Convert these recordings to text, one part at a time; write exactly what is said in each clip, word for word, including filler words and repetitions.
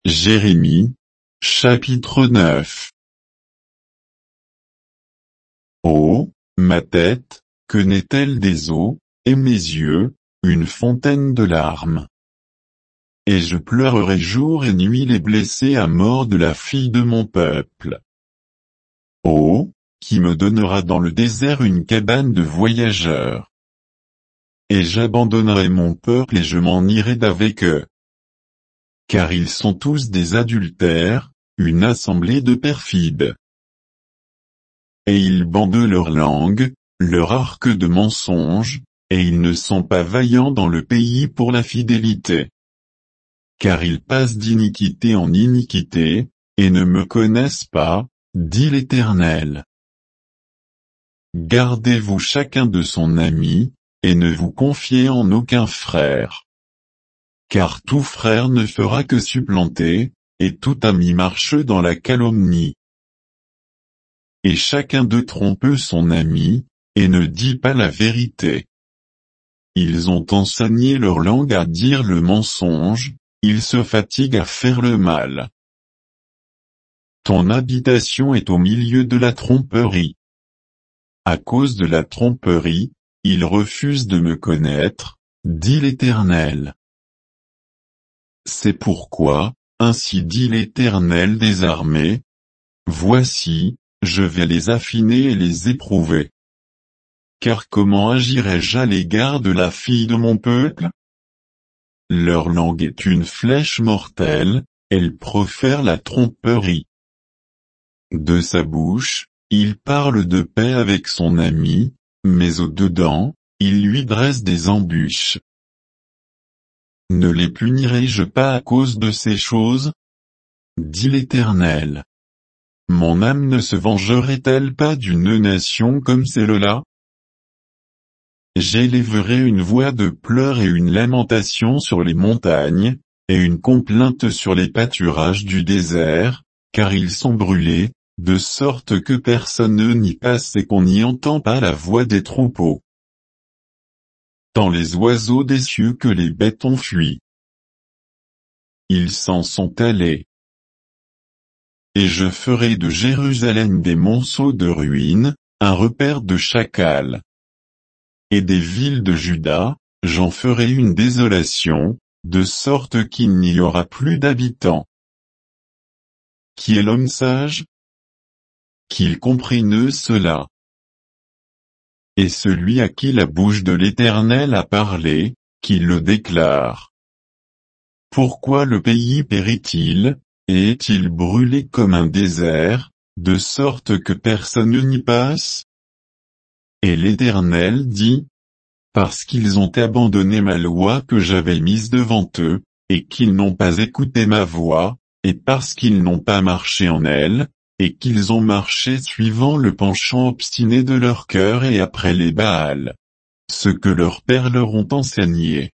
Jérémie, chapitre neuf. Oh, ma tête, que n'est-elle des eaux, et mes yeux, une fontaine de larmes. Et je pleurerai jour et nuit les blessés à mort de la fille de mon peuple. Oh, qui me donnera dans le désert une cabane de voyageurs. Et j'abandonnerai mon peuple et je m'en irai d'avec eux. Car ils sont tous des adultères, une assemblée de perfides. Et ils bandent leur langue, leur arc de mensonge, et ils ne sont pas vaillants dans le pays pour la fidélité. Car ils passent d'iniquité en iniquité, et ne me connaissent pas, dit l'Éternel. Gardez-vous chacun de son ami, et ne vous confiez en aucun frère. Car tout frère ne fera que supplanter, et tout ami marche dans la calomnie. Et chacun d'eux trompe son ami, et ne dit pas la vérité. Ils ont enseigné leur langue à dire le mensonge, ils se fatiguent à faire le mal. Ton habitation est au milieu de la tromperie. À cause de la tromperie, ils refusent de me connaître, dit l'Éternel. C'est pourquoi, ainsi dit l'Éternel des armées, voici, je vais les affiner et les éprouver. Car comment agirais-je à l'égard de la fille de mon peuple? Leur langue est une flèche mortelle, elle profère la tromperie. De sa bouche, il parle de paix avec son ami, mais au-dedans, il lui dresse des embûches. Ne les punirai-je pas à cause de ces choses? Dit l'Éternel. Mon âme ne se vengerait-elle pas d'une nation comme celle-là? J'élèverai une voix de pleurs et une lamentation sur les montagnes, et une complainte sur les pâturages du désert, car ils sont brûlés, de sorte que personne n'y passe et qu'on n'y entend pas la voix des troupeaux. Tant les oiseaux des cieux que les bêtes ont fui. Ils s'en sont allés. Et je ferai de Jérusalem des monceaux de ruines, un repère de chacals. Et des villes de Juda, j'en ferai une désolation, de sorte qu'il n'y aura plus d'habitants. Qui est l'homme sage? Qu'il comprenne cela. Et celui à qui la bouche de l'Éternel a parlé, qu'il le déclare. Pourquoi le pays périt-il, et est-il brûlé comme un désert, de sorte que personne n'y passe? Et l'Éternel dit, parce qu'ils ont abandonné ma loi que j'avais mise devant eux, et qu'ils n'ont pas écouté ma voix, et parce qu'ils n'ont pas marché en elle, et qu'ils ont marché suivant le penchant obstiné de leur cœur et après les Baals. Ce que leurs pères leur ont enseigné.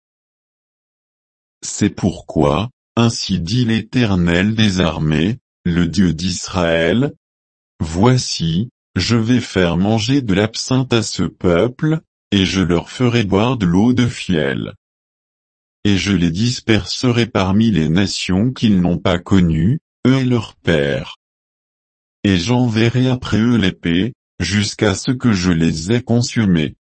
C'est pourquoi, ainsi dit l'Éternel des armées, le Dieu d'Israël, voici, je vais faire manger de l'absinthe à ce peuple, et je leur ferai boire de l'eau de fiel. Et je les disperserai parmi les nations qu'ils n'ont pas connues, eux et leurs pères. Et j'enverrai après eux l'épée, jusqu'à ce que je les ai consumés.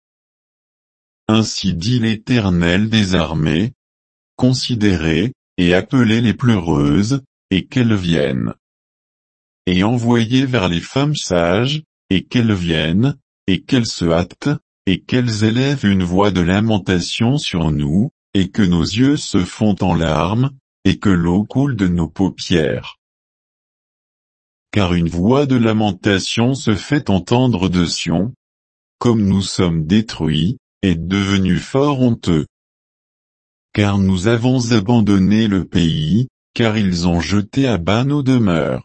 Ainsi dit l'Éternel des armées, considérez, et appelez les pleureuses, et qu'elles viennent. Et envoyez vers les femmes sages, et qu'elles viennent, et qu'elles se hâtent, et qu'elles élèvent une voix de lamentation sur nous, et que nos yeux se fondent en larmes, et que l'eau coule de nos paupières. Car une voix de lamentation se fait entendre de Sion. Comme nous sommes détruits, et devenus fort honteux. Car nous avons abandonné le pays, car ils ont jeté à bas nos demeures.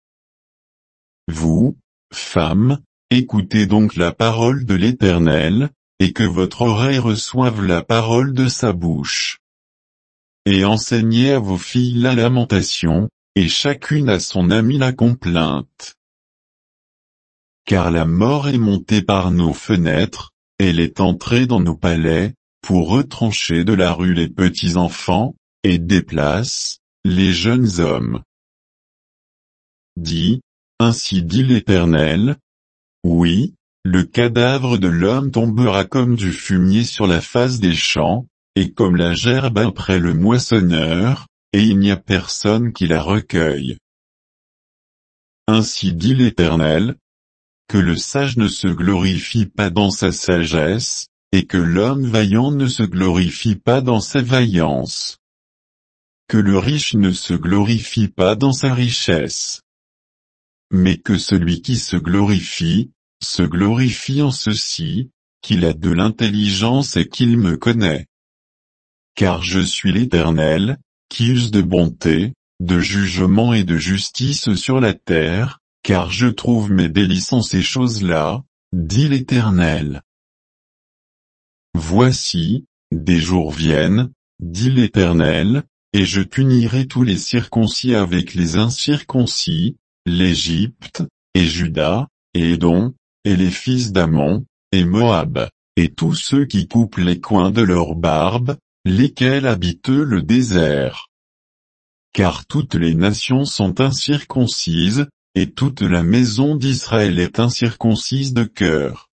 Vous, femmes, écoutez donc la parole de l'Éternel, et que votre oreille reçoive la parole de sa bouche. Et enseignez à vos filles la lamentation, et chacune à son ami la complainte. Car la mort est montée par nos fenêtres, elle est entrée dans nos palais, pour retrancher de la rue les petits enfants, et déplace, les jeunes hommes. Dit, ainsi dit l'Éternel, oui, le cadavre de l'homme tombera comme du fumier sur la face des champs, et comme la gerbe après le moissonneur, et il n'y a personne qui la recueille. Ainsi dit l'Éternel, que le sage ne se glorifie pas dans sa sagesse, et que l'homme vaillant ne se glorifie pas dans sa vaillance. Que le riche ne se glorifie pas dans sa richesse. Mais que celui qui se glorifie, se glorifie en ceci, qu'il a de l'intelligence et qu'il me connaît. Car je suis l'Éternel, qui use de bonté, de jugement et de justice sur la terre, car je trouve mes délices en ces choses-là, dit l'Éternel. Voici, des jours viennent, dit l'Éternel, et je punirai tous les circoncis avec les incirconcis, l'Égypte, et Juda, et Édom, et les fils d'Ammon, et Moab, et tous ceux qui coupent les coins de leur barbe, lesquels habitent le désert. Car toutes les nations sont incirconcises, et toute la maison d'Israël est incirconcise de cœur.